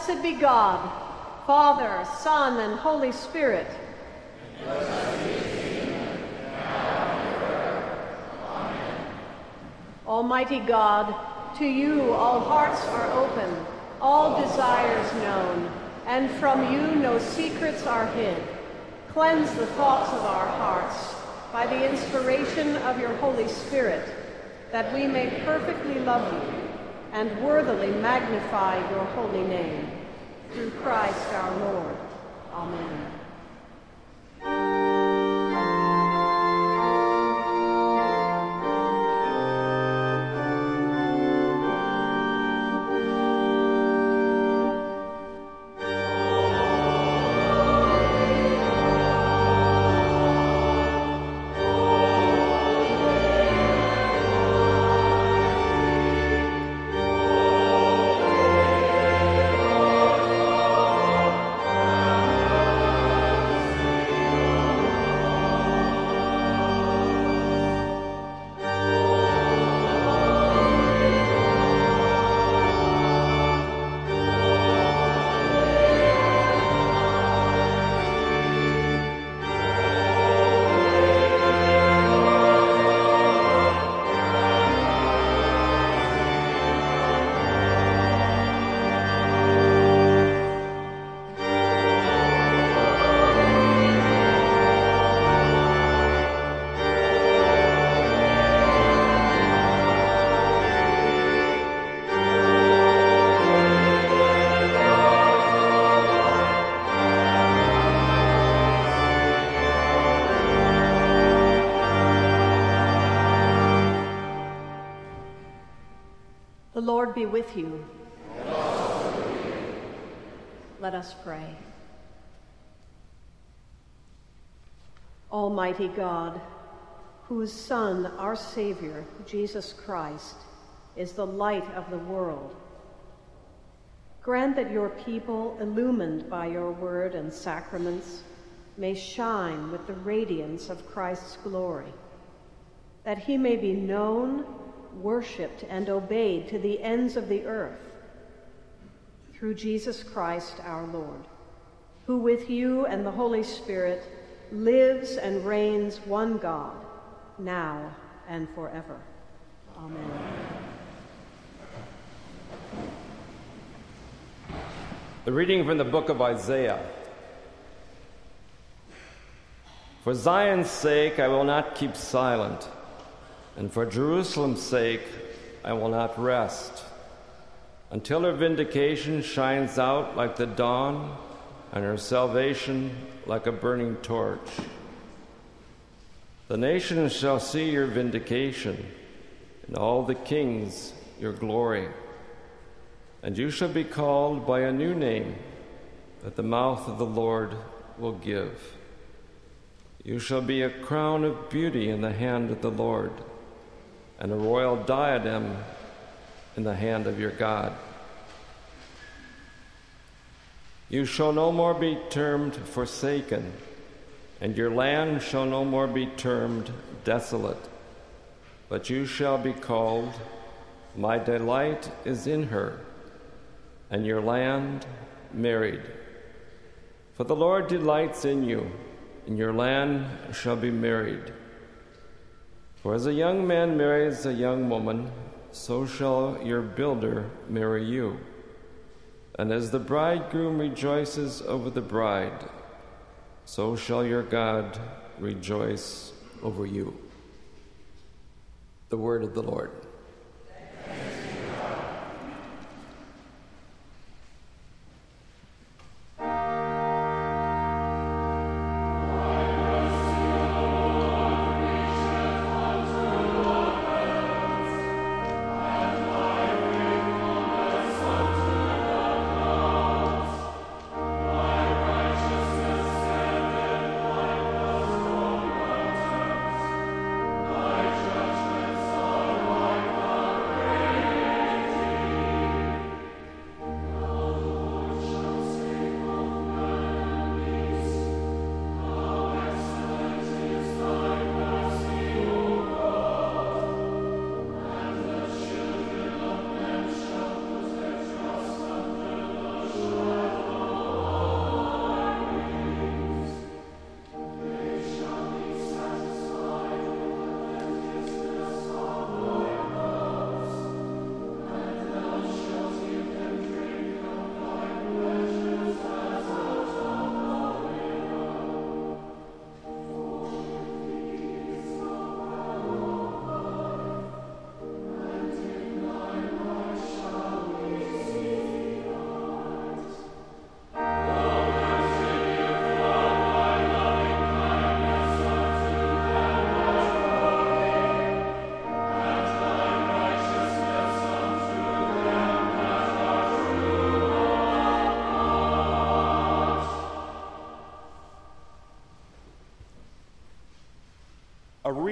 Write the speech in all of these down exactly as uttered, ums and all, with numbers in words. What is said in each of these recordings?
Blessed be God, Father, Son, and Holy Spirit. Almighty God, to you all hearts are open, all desires known, and from you no secrets are hid. Cleanse the thoughts of our hearts by the inspiration of your Holy Spirit, that we may perfectly love you and worthily magnify your holy name. Through Christ our Lord. Amen. The Lord be with you. And also with you. Let us pray. Almighty God, whose Son, our Savior, Jesus Christ, is the light of the world, grant that your people, illumined by your word and sacraments, may shine with the radiance of Christ's glory, that he may be known, worshipped, and obeyed to the ends of the earth. Through Jesus Christ our Lord, who with you and the Holy Spirit lives and reigns one God, now and forever. Amen. The reading from the book of Isaiah. For Zion's sake I will not keep silent, and for Jerusalem's sake I will not rest, until her vindication shines out like the dawn, and her salvation like a burning torch. The nations shall see your vindication, and all the kings your glory. And you shall be called by a new name that the mouth of the Lord will give. You shall be a crown of beauty in the hand of the Lord, and a royal diadem in the hand of your God. You shall no more be termed forsaken, and your land shall no more be termed desolate, but you shall be called, My delight is in her, and your land married. For the Lord delights in you, and your land shall be married. For as a young man marries a young woman, so shall your builder marry you. And as the bridegroom rejoices over the bride, so shall your God rejoice over you. The word of the Lord.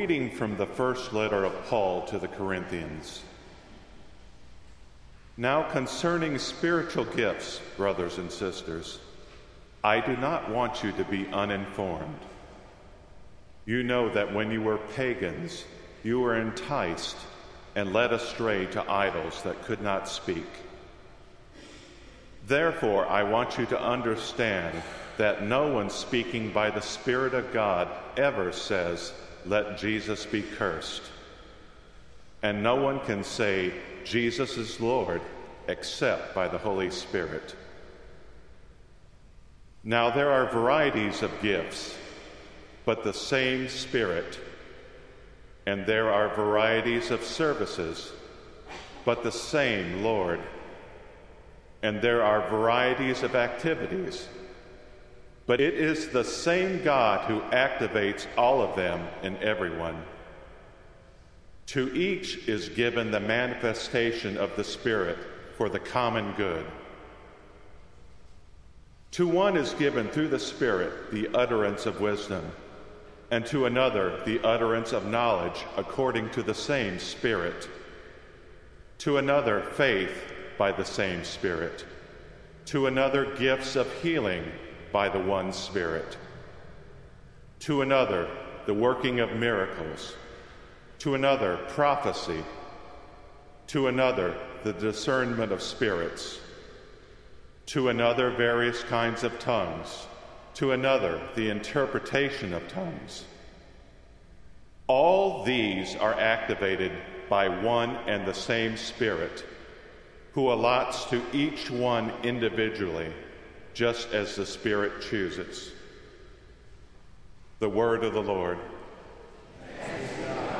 reading from the first letter of Paul to the Corinthians. Now concerning spiritual gifts, brothers and sisters, I do not want you to be uninformed. You know that when you were pagans, you were enticed and led astray to idols that could not speak. Therefore, I want you to understand that no one speaking by the Spirit of God ever says, "Let Jesus be cursed." And no one can say, "Jesus is Lord," except by the Holy Spirit. Now there are varieties of gifts, but the same Spirit. And there are varieties of services, but the same Lord. And there are varieties of activities, but it is the same God who activates all of them in everyone. To each is given the manifestation of the Spirit for the common good. To one is given through the Spirit the utterance of wisdom, and to another the utterance of knowledge according to the same Spirit. To another faith by the same Spirit. To another gifts of healing by the one Spirit. To another the working of miracles. To another prophecy. To another the discernment of spirits. To another various kinds of tongues. To another the interpretation of tongues. All these are activated by one and the same Spirit, who allots to each one individually, just as the Spirit chooses. The word of the Lord. Thanks be to God.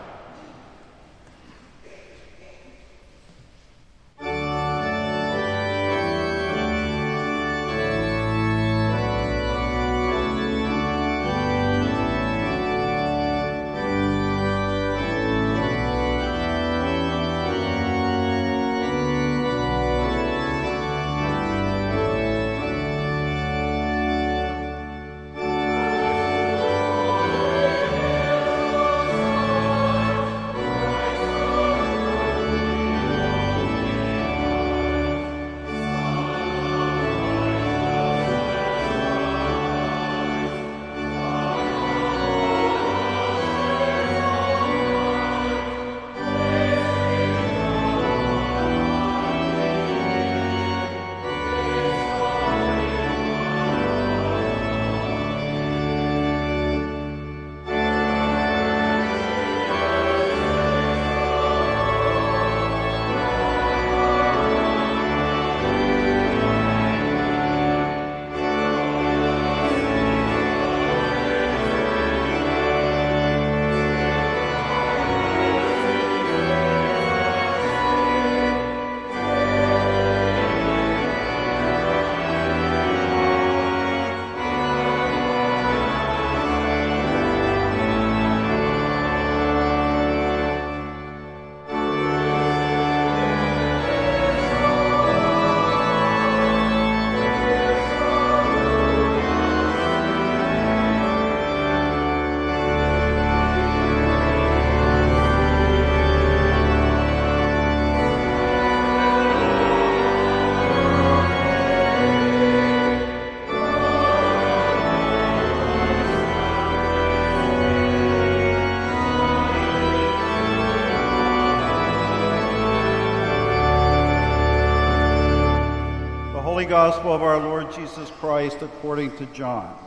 Gospel of our Lord Jesus Christ according to John.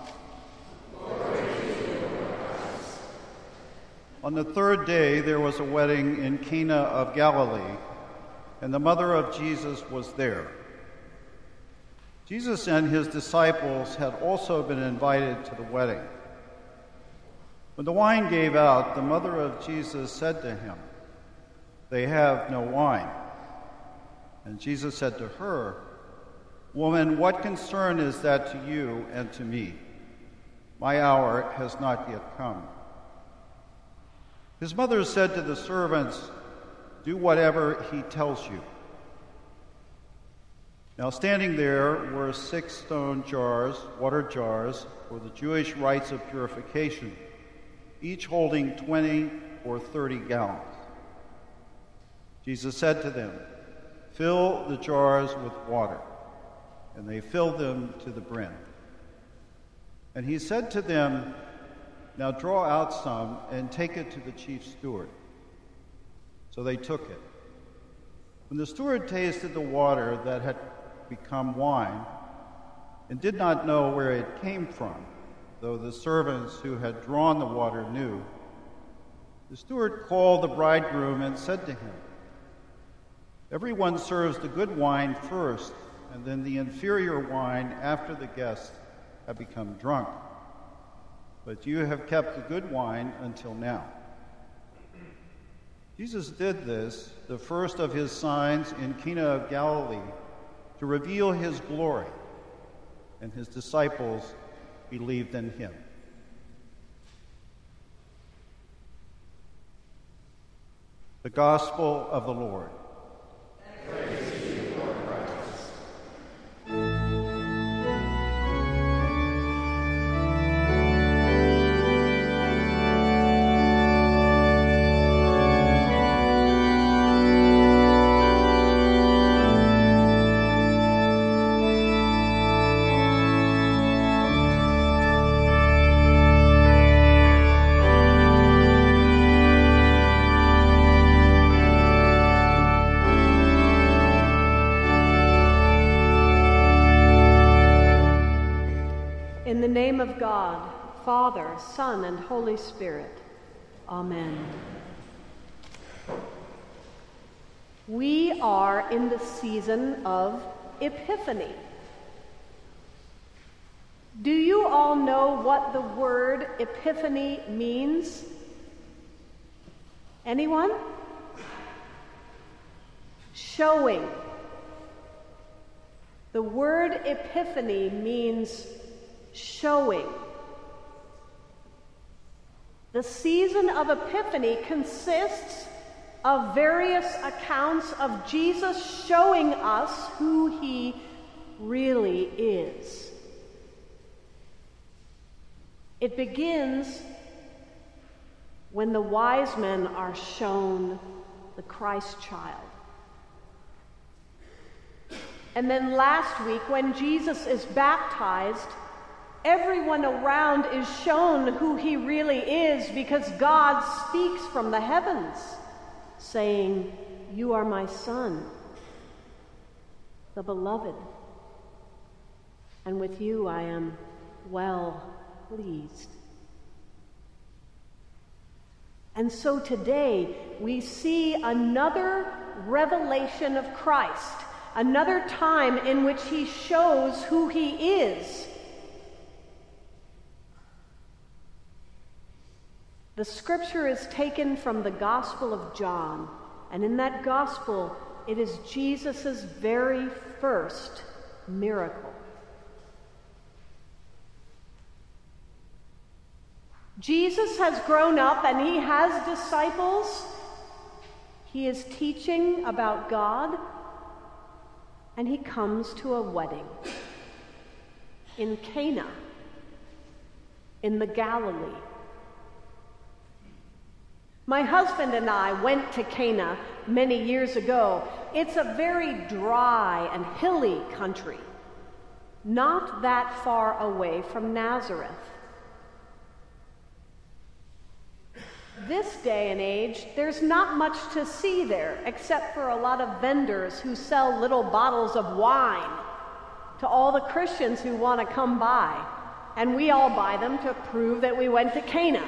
On the third day there was a wedding in Cana of Galilee, and the mother of Jesus was there. Jesus and his disciples had also been invited to the wedding. When the wine gave out, the mother of Jesus said to him, "They have no wine." And Jesus said to her, "Woman, what concern is that to you and to me? My hour has not yet come." His mother said to the servants, "Do whatever he tells you." Now standing there were six stone jars, water jars, for the Jewish rites of purification, each holding twenty or thirty gallons. Jesus said to them, "Fill the jars with water." And they filled them to the brim. And he said to them, "Now draw out some and take it to the chief steward." So they took it. When the steward tasted the water that had become wine, and did not know where it came from, though the servants who had drawn the water knew, the steward called the bridegroom and said to him, "Everyone serves the good wine first, and then the inferior wine after the guests have become drunk. But you have kept the good wine until now." Jesus did this, the first of his signs in Cana of Galilee, to reveal his glory, and his disciples believed in him. The Gospel of the Lord. Praise to you, Lord Christ. In the name of God, Father, Son, and Holy Spirit. Amen. We are in the season of Epiphany. Do you all know what the word Epiphany means? Anyone? Showing. The word Epiphany means showing. The season of Epiphany consists of various accounts of Jesus showing us who he really is. It begins when the wise men are shown the Christ child. And then last week, when Jesus is baptized, everyone around is shown who he really is, because God speaks from the heavens, saying, "You are my Son, the beloved, and with you I am well pleased." And so today we see another revelation of Christ, another time in which he shows who he is. The scripture is taken from the Gospel of John, and in that Gospel, it is Jesus' very first miracle. Jesus has grown up and he has disciples. He is teaching about God, and he comes to a wedding in Cana, in the Galilee. My husband and I went to Cana many years ago. It's a very dry and hilly country, not that far away from Nazareth. This day and age, there's not much to see there, except for a lot of vendors who sell little bottles of wine to all the Christians who want to come by. And we all buy them to prove that we went to Cana.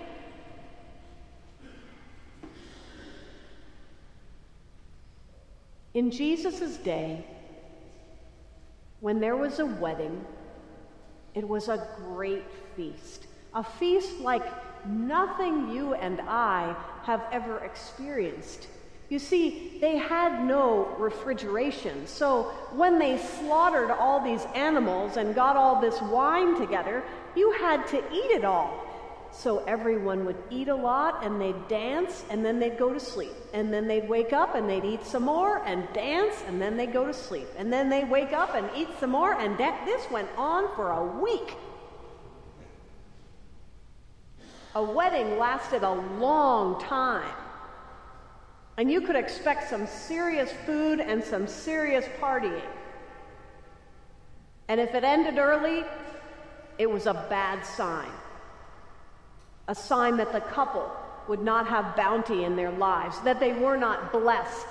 In Jesus' day, when there was a wedding, it was a great feast. A feast like nothing you and I have ever experienced. You see, they had no refrigeration, so when they slaughtered all these animals and got all this wine together, you had to eat it all. So everyone would eat a lot, and they'd dance, and then they'd go to sleep. And then they'd wake up, and they'd eat some more, and dance, and then they'd go to sleep. And then they'd wake up and eat some more, and da- this went on for a week. a wedding lasted a long time. And you could expect some serious food and some serious partying. And if it ended early, it was a bad sign. A sign that the couple would not have bounty in their lives, that they were not blessed.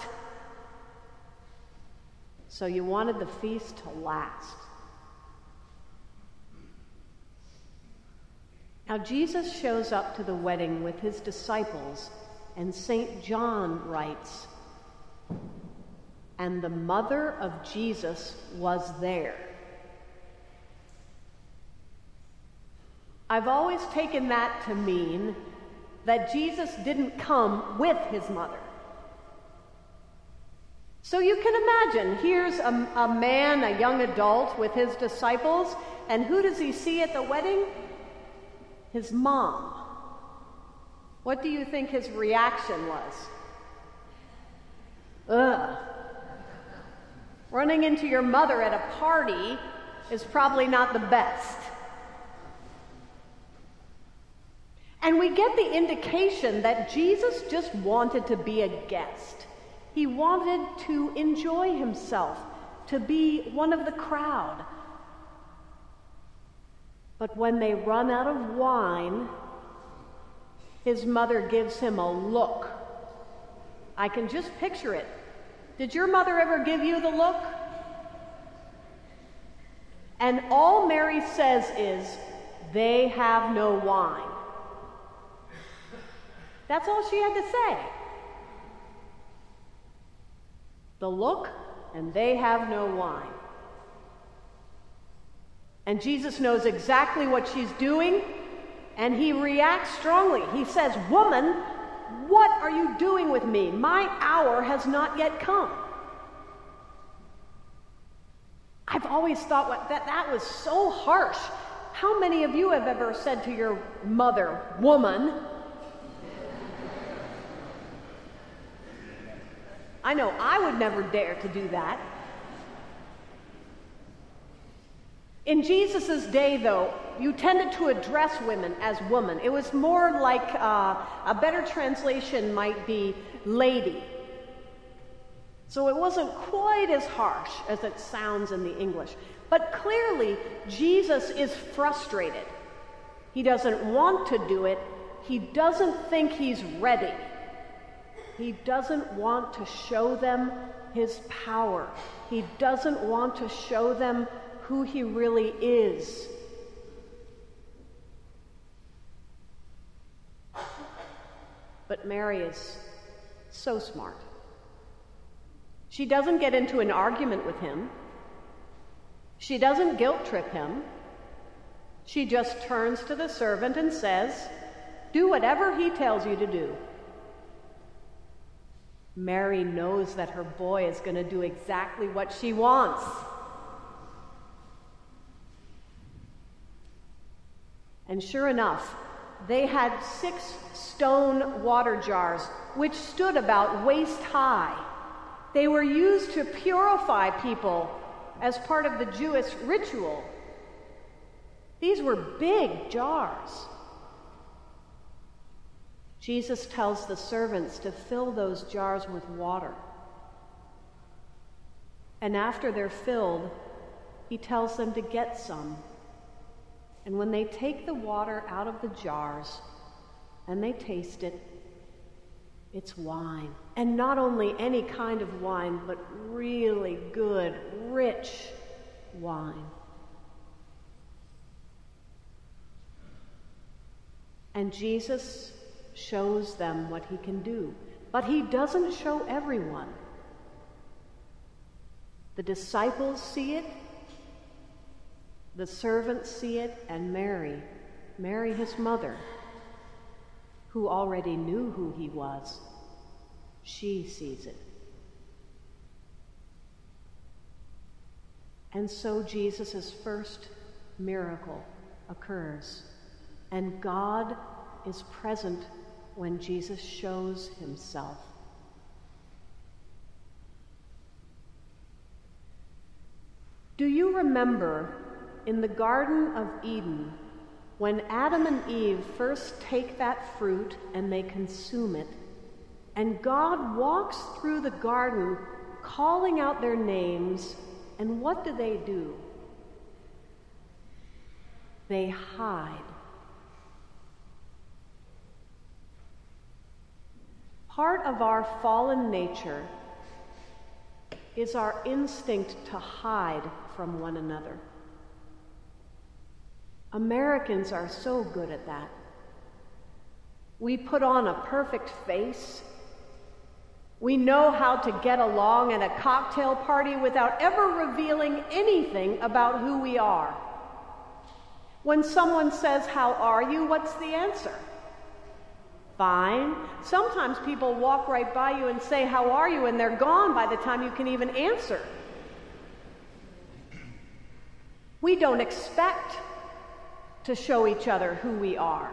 So you wanted the feast to last. Now Jesus shows up to the wedding with his disciples, and Saint John writes, "And the mother of Jesus was there." I've always taken that to mean that Jesus didn't come with his mother. So you can imagine, here's a, a man, a young adult with his disciples, and who does he see at the wedding? His mom. What do you think his reaction was? Ugh. Running into your mother at a party is probably not the best. And we get the indication that Jesus just wanted to be a guest. He wanted to enjoy himself, to be one of the crowd. But when they run out of wine, his mother gives him a look. I can just picture it. Did your mother ever give you the look? And all Mary says is, "They have no wine." That's all she had to say. The look, and they have no wine. And Jesus knows exactly what she's doing, and he reacts strongly. He says, "Woman, what are you doing with me? My hour has not yet come." I've always thought what, that that was so harsh. How many of you have ever said to your mother, "Woman"? I know I would never dare to do that. In Jesus' day, though, you tended to address women as woman. It was more like uh, a better translation might be lady. So it wasn't quite as harsh as it sounds in the English. But clearly, Jesus is frustrated. He doesn't want to do it. He doesn't think he's ready. He doesn't want to show them his power. He doesn't want to show them who he really is. But Mary is so smart. She doesn't get into an argument with him. She doesn't guilt trip him. She just turns to the servant and says, "Do whatever he tells you to do." Mary knows that her boy is going to do exactly what she wants. And sure enough, they had six stone water jars, which stood about waist high. They were used to purify people as part of the Jewish ritual. These were big jars. Jesus tells the servants to fill those jars with water. And after they're filled, he tells them to get some. And when they take the water out of the jars and they taste it, it's wine. And not only any kind of wine, but really good, rich wine. And Jesus shows them what he can do. But he doesn't show everyone. The disciples see it, the servants see it, and Mary, Mary his mother, who already knew who he was, she sees it. And so Jesus' first miracle occurs, and God is present when Jesus shows himself. Do you remember in the Garden of Eden When Adam and Eve first take that fruit and they consume it, and God walks through the garden calling out their names, and what do they do? They hide. Part of our fallen nature is our instinct to hide from one another. Americans are so good at that. We put on a perfect face. We know how to get along at a cocktail party without ever revealing anything about who we are. When someone says, "How are you?" what's the answer? Fine. Sometimes people walk right by you and say, "How are you?" and they're gone by the time you can even answer. We don't expect to show each other who we are.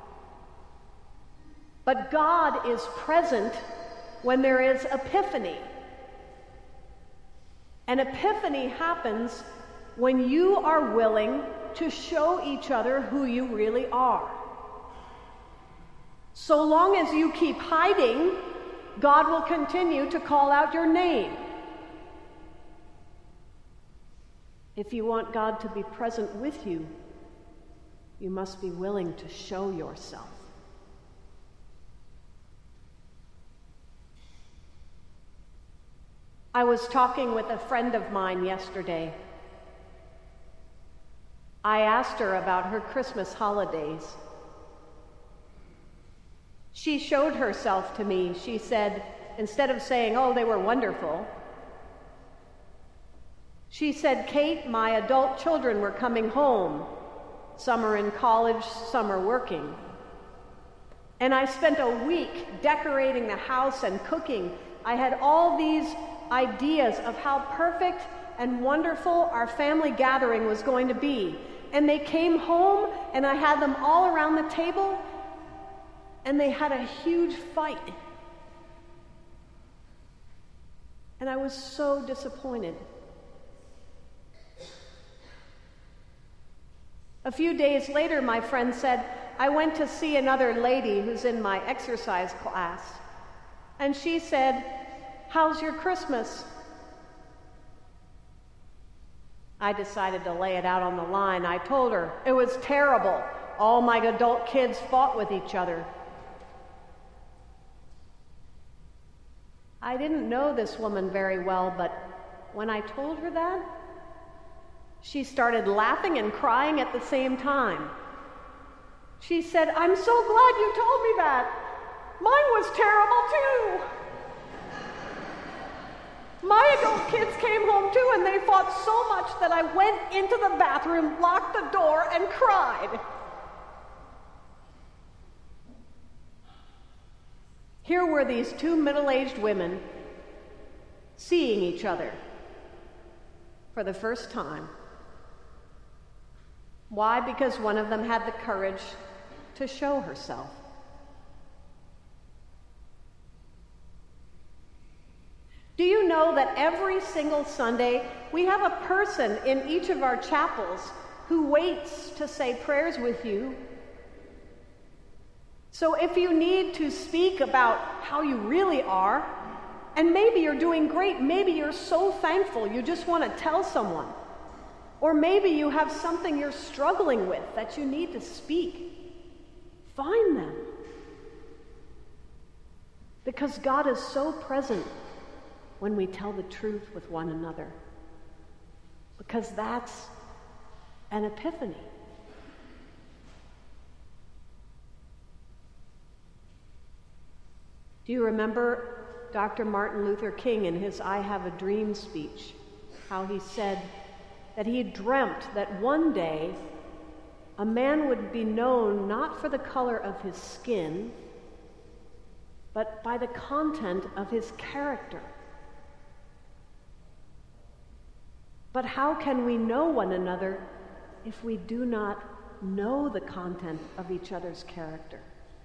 But God is present when there is epiphany. An epiphany happens when you are willing to show each other who you really are. So long as you keep hiding, God will continue to call out your name. If you want God to be present with you, you must be willing to show yourself. I was talking with a friend of mine yesterday. I asked her about her Christmas holidays. She showed herself to me. She said, instead of saying, "Oh, they were wonderful," she said, "Kate, my adult children were coming home. Some are in college, some are working. And I spent a week decorating the house and cooking. I had all these ideas of how perfect and wonderful our family gathering was going to be. And they came home, and I had them all around the table, and they had a huge fight. And I was so disappointed." A few days later, my friend said, "I went to see another lady who's in my exercise class. And she said, 'How's your Christmas?' I decided to lay it out on the line. I told her, it was terrible. All my adult kids fought with each other." I didn't know this woman very well, but when I told her that, she started laughing and crying at the same time. She said, "I'm so glad you told me that. Mine was terrible too. My adult kids came home too, and they fought so much that I went into the bathroom, locked the door, and cried." Here were these two middle-aged women seeing each other for the first time. Why? Because one of them had the courage to show herself. Do you know that every single Sunday we have a person in each of our chapels who waits to say prayers with you? So if you need to speak about how you really are, and maybe you're doing great, maybe you're so thankful you just want to tell someone, or maybe you have something you're struggling with that you need to speak, find them. Because God is so present when we tell the truth with one another. Because that's an epiphany. Do you remember Doctor Martin Luther King in his "I Have a Dream" speech, how he said that he dreamt that one day a man would be known not for the color of his skin, but by the content of his character. But how can we know one another if we do not know the content of each other's character?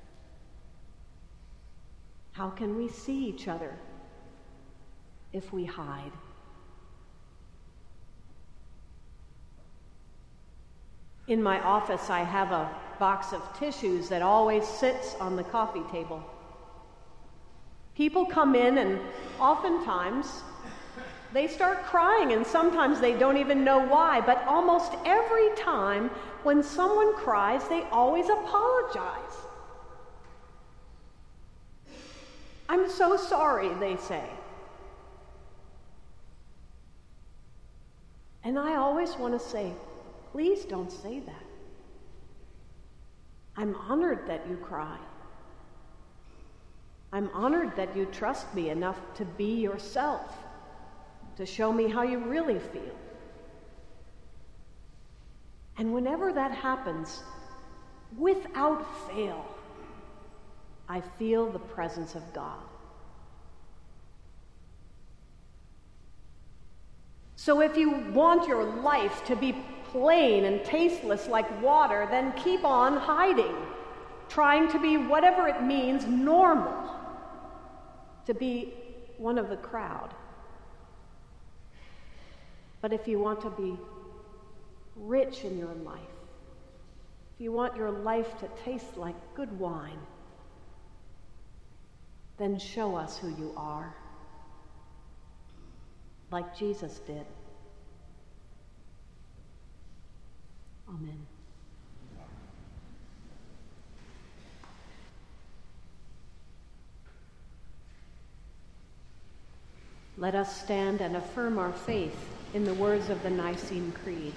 How can we see each other if we hide? In my office, I have a box of tissues that always sits on the coffee table. People come in and oftentimes they start crying, and sometimes they don't even know why, but almost every time when someone cries, they always apologize. "I'm so sorry," they say. And I always want to say, please don't say that. I'm honored that you cry. I'm honored that you trust me enough to be yourself, to show me how you really feel. And whenever that happens, without fail, I feel the presence of God. So if you want your life to be plain and tasteless like water, then keep on hiding, trying to be whatever it means normal, to be one of the crowd. But if you want to be rich in your life, if you want your life to taste like good wine, then show us who you are, like Jesus did. Amen. Let us stand and affirm our faith in the words of the Nicene Creed.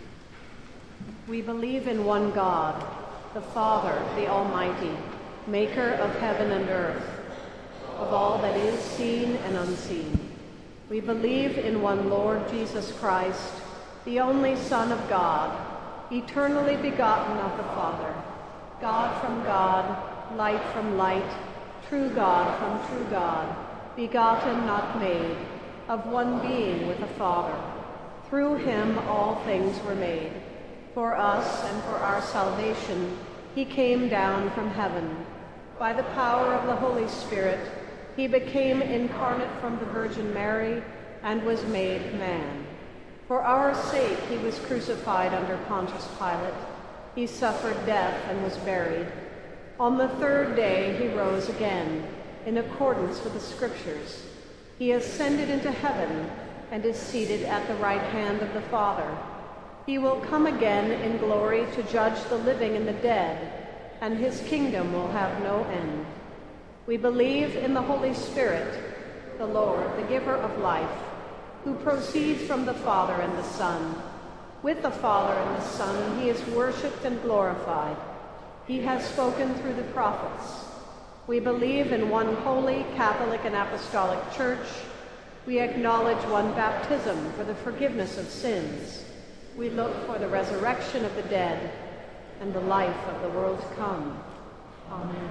We believe in one God, the Father, the Almighty, maker of heaven and earth, of all that is seen and unseen. We believe in one Lord Jesus Christ, the only Son of God, eternally begotten of the Father, God from God, light from light, true God from true God, begotten, not made, of one being with the Father. Through him all things were made. For us and for our salvation, he came down from heaven. By the power of the Holy Spirit, he became incarnate from the Virgin Mary and was made man. For our sake he was crucified under Pontius Pilate. He suffered death and was buried. On the third day he rose again, in accordance with the Scriptures. He ascended into heaven and is seated at the right hand of the Father. He will come again in glory to judge the living and the dead, and his kingdom will have no end. We believe in the Holy Spirit, the Lord, the giver of life, who proceeds from the Father and the Son. With the Father and the Son he is worshipped and glorified. He has spoken through the prophets. We believe in one holy, Catholic, and Apostolic Church. We acknowledge one baptism for the forgiveness of sins. We look for the resurrection of the dead and the life of the world to come. Amen.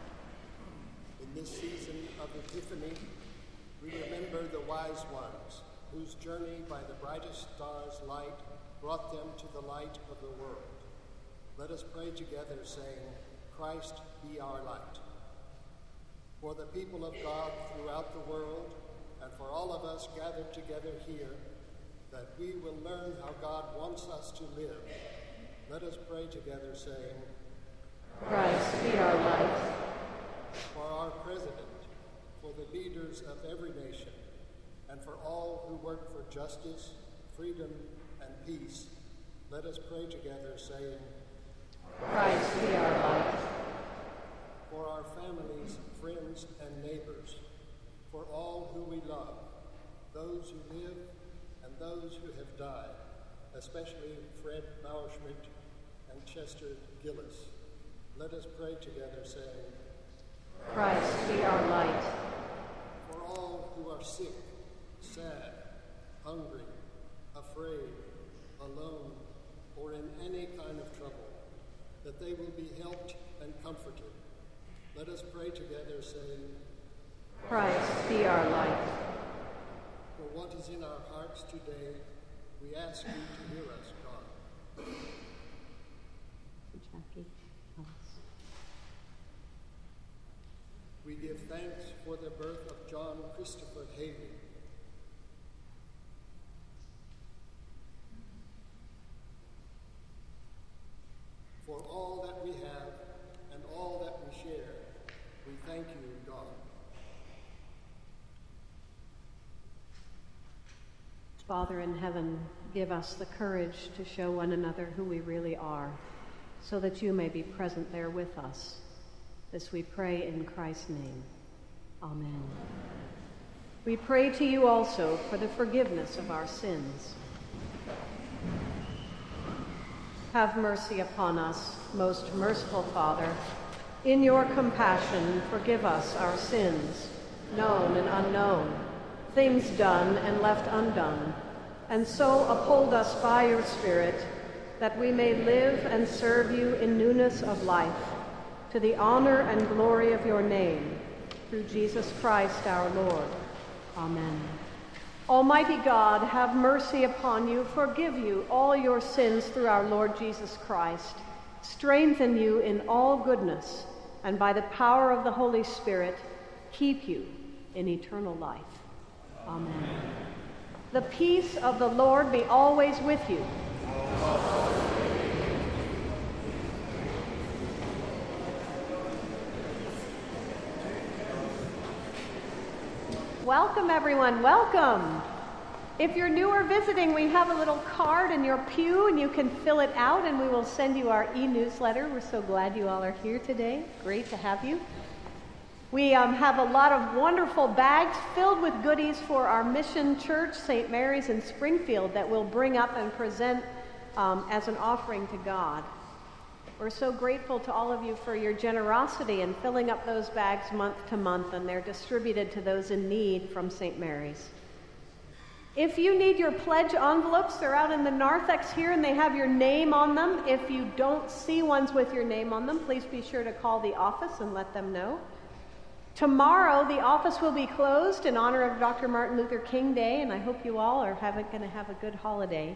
In this season of Epiphany, we remember the wise ones whose journey by the brightest star's light brought them to the light of the world. Let us pray together, saying, Christ be our light. For the people of God throughout the world, and for all of us gathered together here, that we will learn how God wants us to live, let us pray together, saying, Christ be our light. For our president, for the leaders of every nation, and for all who work for justice, freedom, and peace, let us pray together, saying, Christ be our light. For our families, friends, and neighbors, for all who we love, those who live and those who have died, especially Fred Bauerschmidt and Chester Gillis, let us pray together, saying, Christ be our light. For all who are sick, sad, hungry, afraid, alone, or in any kind of trouble, that they will be helped and comforted, let us pray together, saying, Christ be our light. For what is in our hearts today, we ask you to hear us, God. Jackie, Alice. We give thanks for the birth of John Christopher Haley. Father in heaven, give us the courage to show one another who we really are, so that you may be present there with us. This we pray in Christ's name. Amen. We pray to you also for the forgiveness of our sins. Have mercy upon us, most merciful Father. In your compassion, forgive us our sins, known and unknown, things done and left undone, and so uphold us by your Spirit, that we may live and serve you in newness of life, to the honor and glory of your name, through Jesus Christ our Lord. Amen. Almighty God, have mercy upon you, forgive you all your sins through our Lord Jesus Christ, strengthen you in all goodness, and by the power of the Holy Spirit, keep you in eternal life. Amen. The peace of the Lord be always with you. Welcome, everyone. Welcome. If you're new or visiting, we have a little card in your pew, and you can fill it out, and we will send you our e-newsletter. We're so glad you all are here today. Great to have you. We um, have a lot of wonderful bags filled with goodies for our mission church, Saint Mary's in Springfield, that we'll bring up and present um, as an offering to God. We're so grateful to all of you for your generosity in filling up those bags month to month, and they're distributed to those in need from Saint Mary's. If you need your pledge envelopes, they're out in the narthex here, and they have your name on them. If you don't see ones with your name on them, please be sure to call the office and let them know. Tomorrow, the office will be closed in honor of Doctor Martin Luther King Day, and I hope you all are going to have a good holiday.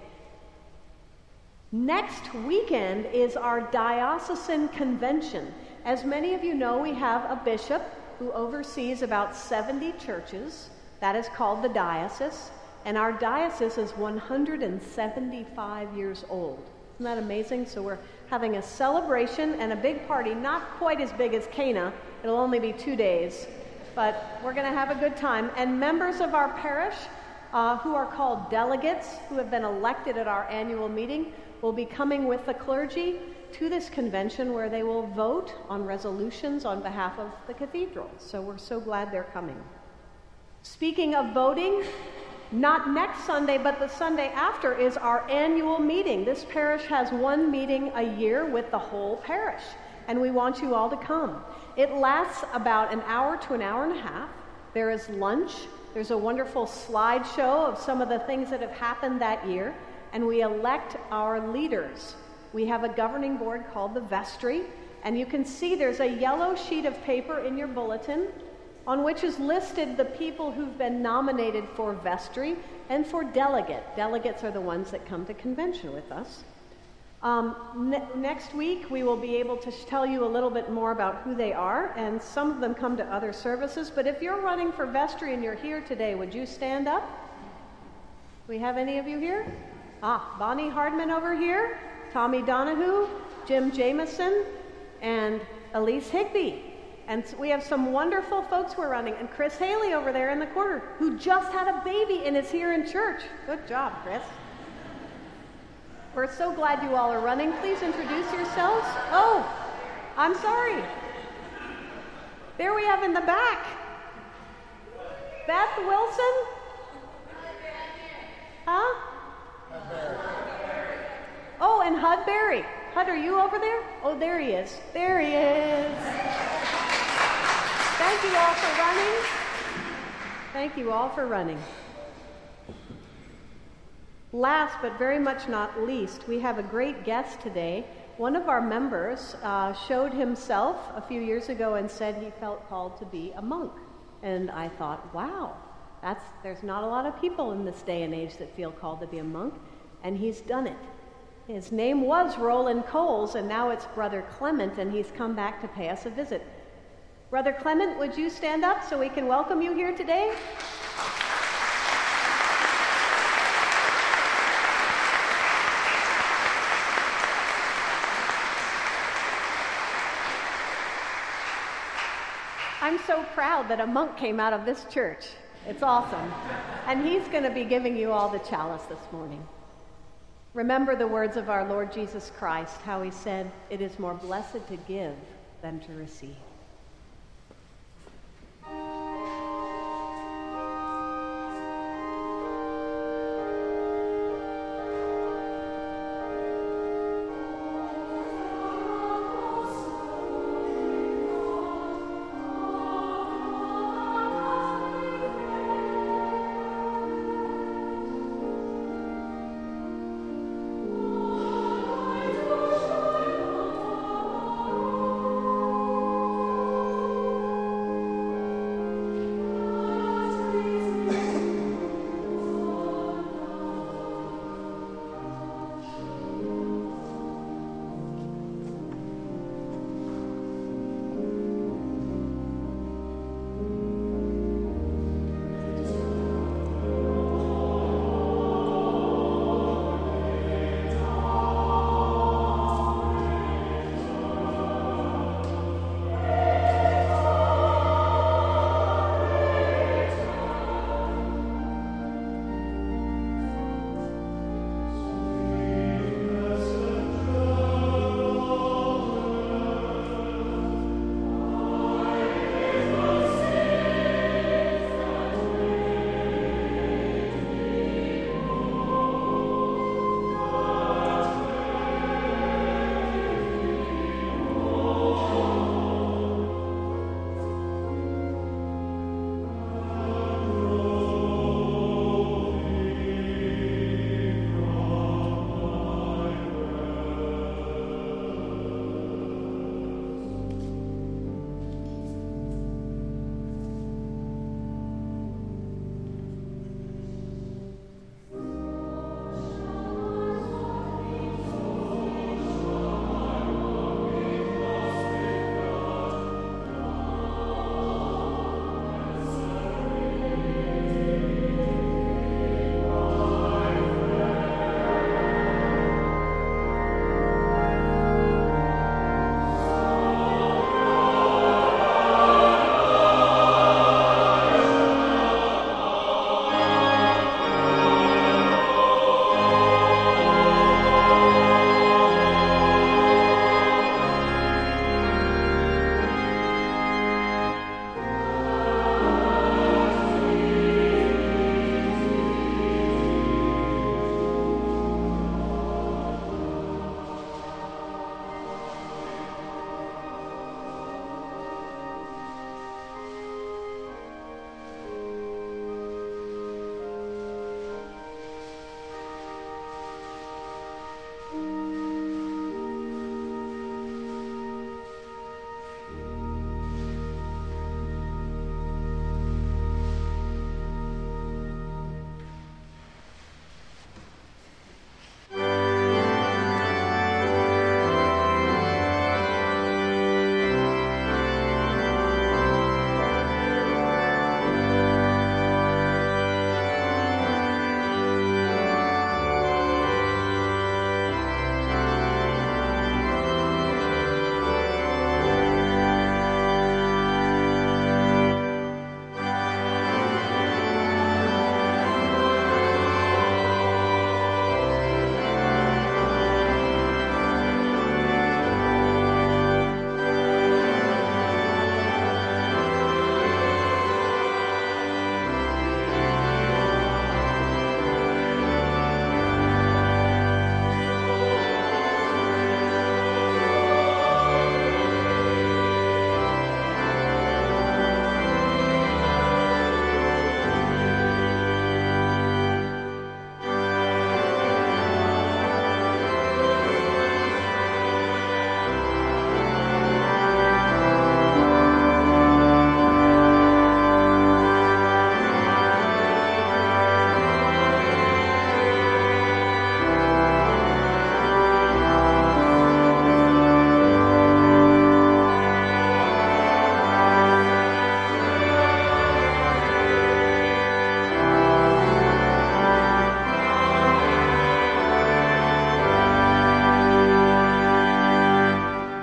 Next weekend is our diocesan convention. As many of you know, we have a bishop who oversees about seventy churches. That is called the diocese, and our diocese is one hundred seventy-five years old. Isn't that amazing? So we're having a celebration and a big party, not quite as big as Cana. It'll only be two days, but we're going to have a good time. And members of our parish, uh, who are called delegates, who have been elected at our annual meeting, will be coming with the clergy to this convention where they will vote on resolutions on behalf of the cathedral. So we're so glad they're coming. Speaking of voting, not next Sunday, but the Sunday after is our annual meeting. This parish has one meeting a year with the whole parish, and we want you all to come. It lasts about an hour to an hour and a half. There is lunch. There's a wonderful slideshow of some of the things that have happened that year, and we elect our leaders. We have a governing board called the vestry, and you can see there's a yellow sheet of paper in your bulletin on which is listed the people who've been nominated for vestry and for delegate. Delegates are the ones that come to convention with us. Um, ne- next week, we will be able to sh- tell you a little bit more about who they are, and some of them come to other services. But if you're running for vestry and you're here today, would you stand up? We have any of you here? Ah, Bonnie Hardman over here, Tommy Donahue, Jim Jameson, and Elise Higby. And we have some wonderful folks who are running. And Chris Haley over there in the corner, who just had a baby and is here in church. Good job, Chris. We're so glad you all are running. Please introduce yourselves. Oh, I'm sorry. There we have in the back. Beth Wilson? Huh? Oh, and Hud Berry. Hud, are you over there? Oh, there he is. There he is. Thank you all for running. Thank you all for running. Last but very much not least, we have a great guest today. One of our members uh, showed himself a few years ago and said he felt called to be a monk. And I thought, wow, that's there's not a lot of people in this day and age that feel called to be a monk, and he's done it. His name was Roland Coles, and now it's Brother Clement, and he's come back to pay us a visit. Brother Clement, would you stand up so we can welcome you here today? I'm so proud that a monk came out of this church. It's awesome. And he's going to be giving you all the chalice this morning. Remember the words of our Lord Jesus Christ, how he said, "It is more blessed to give than to receive."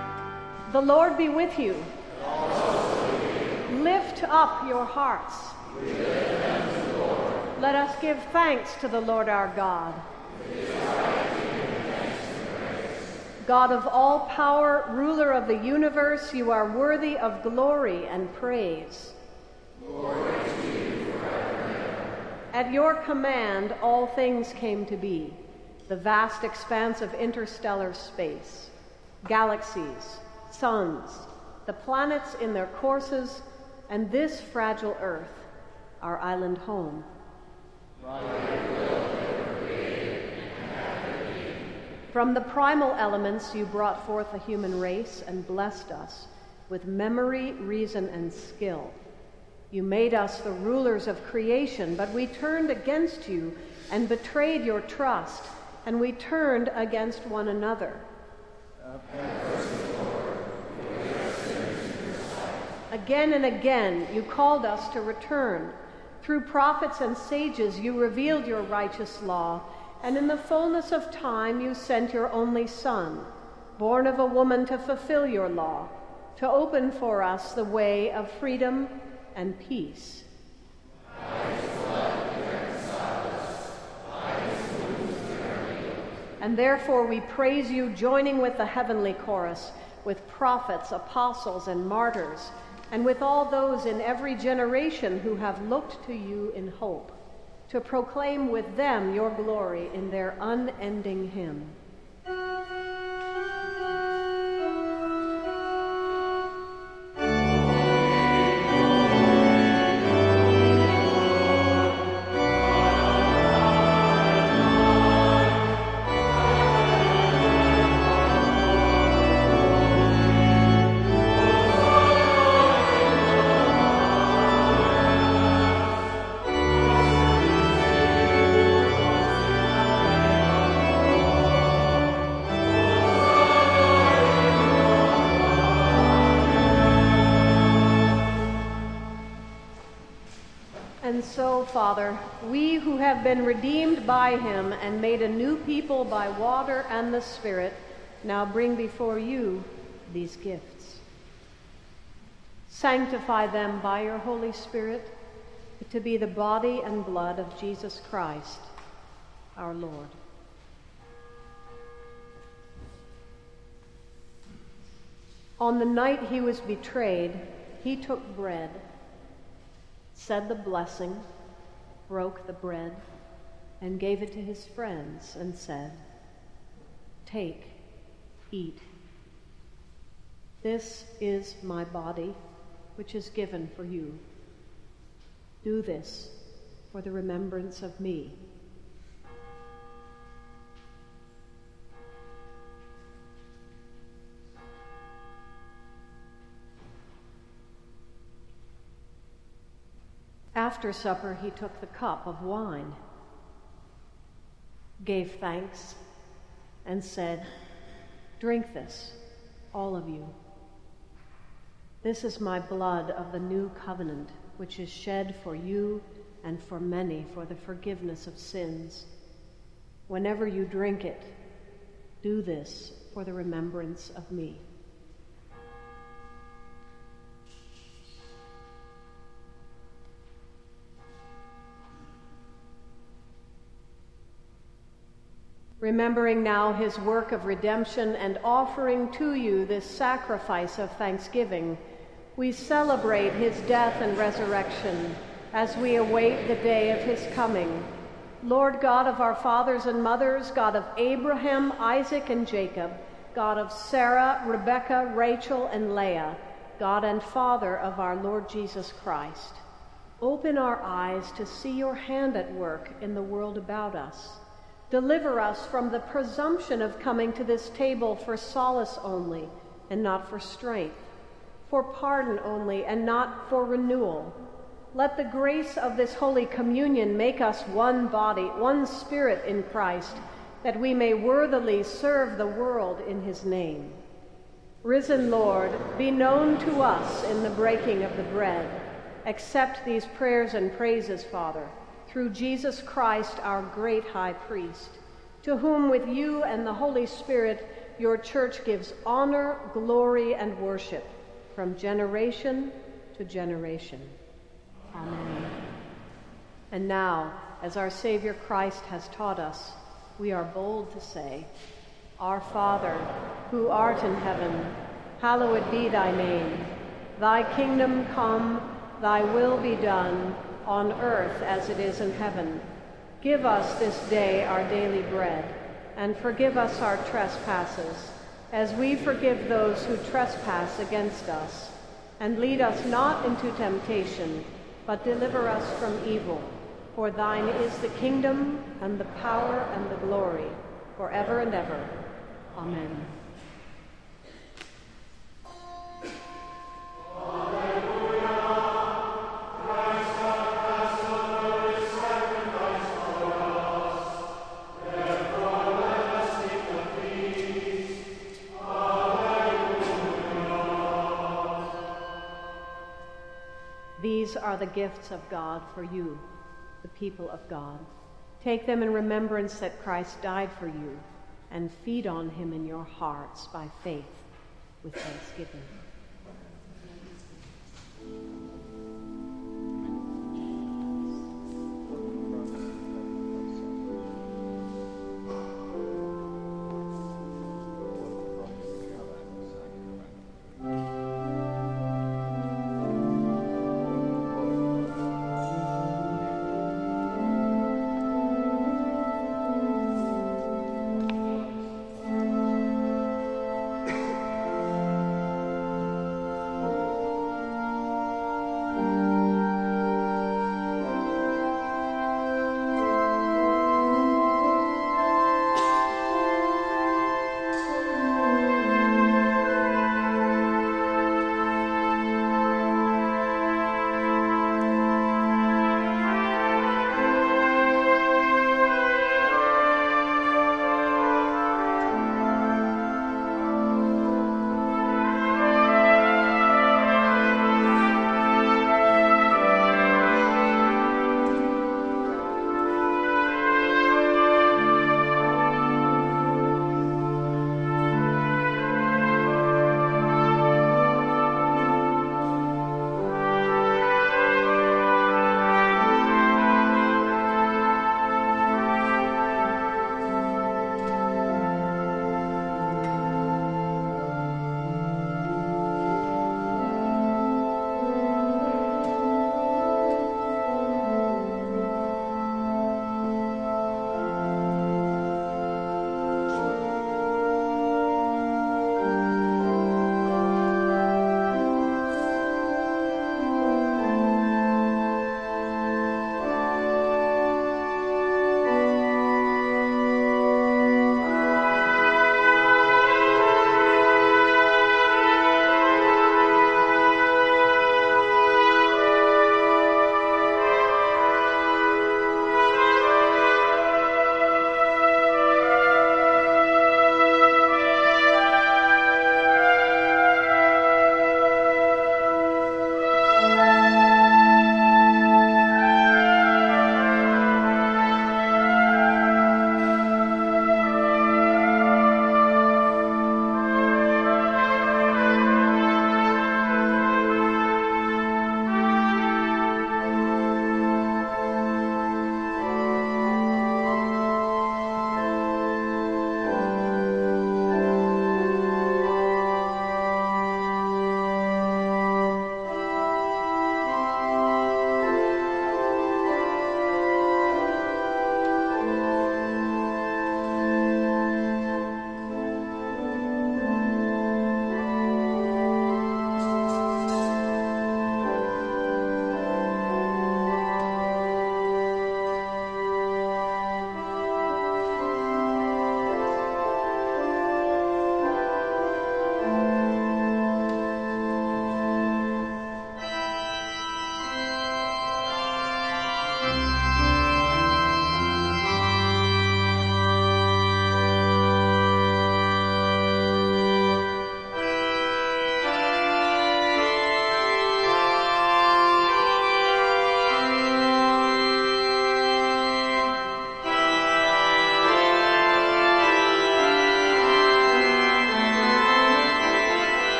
The Lord be with you. Lift up your hearts. We lift them to the Lord. Let us give thanks to the Lord our God. It is right to give him thanks and praise. God of all power, ruler of the universe, you are worthy of glory and praise. Glory to you forever and ever. At your command, all things came to be. The vast expanse of interstellar space, galaxies, suns, the planets in their courses, and this fragile earth, our island home. From the primal elements you brought forth the human race and blessed us with memory, reason, and skill. You made us the rulers of creation, but we turned against you and betrayed your trust, and we turned against one another. Again and again you called us to return. Through prophets and sages you revealed your righteous law, and in the fullness of time you sent your only Son, born of a woman to fulfill your law, to open for us the way of freedom and peace. And therefore we praise you, joining with the heavenly chorus, with prophets, apostles, and martyrs, and with all those in every generation who have looked to you in hope, to proclaim with them your glory in their unending hymn. And so, Father, we who have been redeemed by him and made a new people by water and the Spirit, now bring before you these gifts. Sanctify them by your Holy Spirit to be the body and blood of Jesus Christ, our Lord. On the night he was betrayed, he took bread, said the blessing, broke the bread, and gave it to his friends and said, "Take, eat. This is my body, which is given for you. Do this for the remembrance of me." After supper, he took the cup of wine, gave thanks, and said, "Drink this, all of you. This is my blood of the new covenant, which is shed for you and for many for the forgiveness of sins. Whenever you drink it, do this for the remembrance of me." Remembering now his work of redemption and offering to you this sacrifice of thanksgiving, we celebrate his death and resurrection as we await the day of his coming. Lord God of our fathers and mothers, God of Abraham, Isaac, and Jacob, God of Sarah, Rebekah, Rachel, and Leah, God and Father of our Lord Jesus Christ, open our eyes to see your hand at work in the world about us. Deliver us from the presumption of coming to this table for solace only and not for strength, for pardon only and not for renewal. Let the grace of this Holy Communion make us one body, one spirit in Christ, that we may worthily serve the world in his name. Risen Lord, be known to us in the breaking of the bread. Accept these prayers and praises, Father, through Jesus Christ, our great high priest, to whom with you and the Holy Spirit your church gives honor, glory, and worship from generation to generation. Amen. And now, as our Savior Christ has taught us, we are bold to say, Our Father, who art in heaven, hallowed be thy name. Thy kingdom come, thy will be done, on earth as it is in heaven. Give us this day our daily bread, and forgive us our trespasses, as we forgive those who trespass against us. And lead us not into temptation, but deliver us from evil. For thine is the kingdom, and the power, and the glory, forever and ever. Amen. These are the gifts of God for you, the people of God. Take them in remembrance that Christ died for you, and feed on him in your hearts by faith with thanksgiving.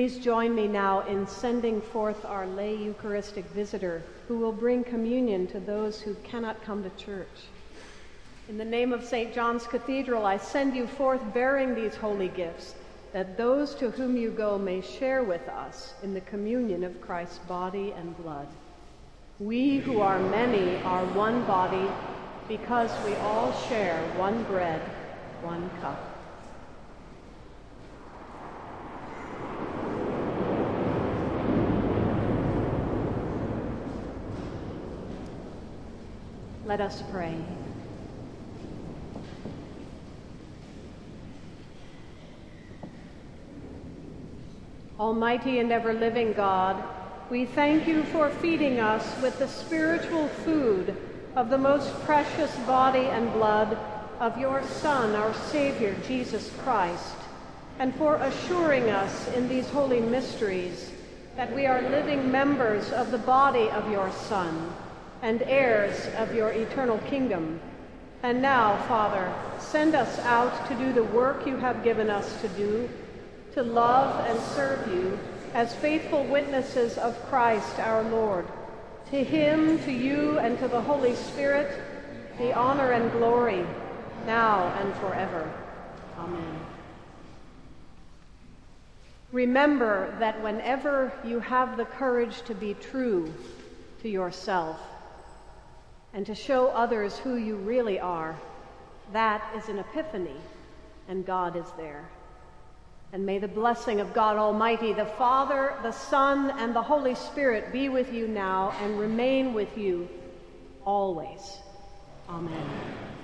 Please join me now in sending forth our lay Eucharistic visitor, who will bring communion to those who cannot come to church. In the name of Saint John's Cathedral, I send you forth bearing these holy gifts, that those to whom you go may share with us in the communion of Christ's body and blood. We who are many are one body, because we all share one bread, one cup. Let us pray. Almighty and ever-living God, we thank you for feeding us with the spiritual food of the most precious body and blood of your Son, our Savior, Jesus Christ, and for assuring us in these holy mysteries that we are living members of the body of your Son and heirs of your eternal kingdom. And now, Father, send us out to do the work you have given us to do, to love and serve you as faithful witnesses of Christ our Lord. To him, to you, and to the Holy Spirit, the honor and glory, now and forever. Amen. Remember that whenever you have the courage to be true to yourself and to show others who you really are, that is an epiphany, and God is there. And may the blessing of God Almighty, the Father, the Son, and the Holy Spirit be with you now and remain with you always. Amen.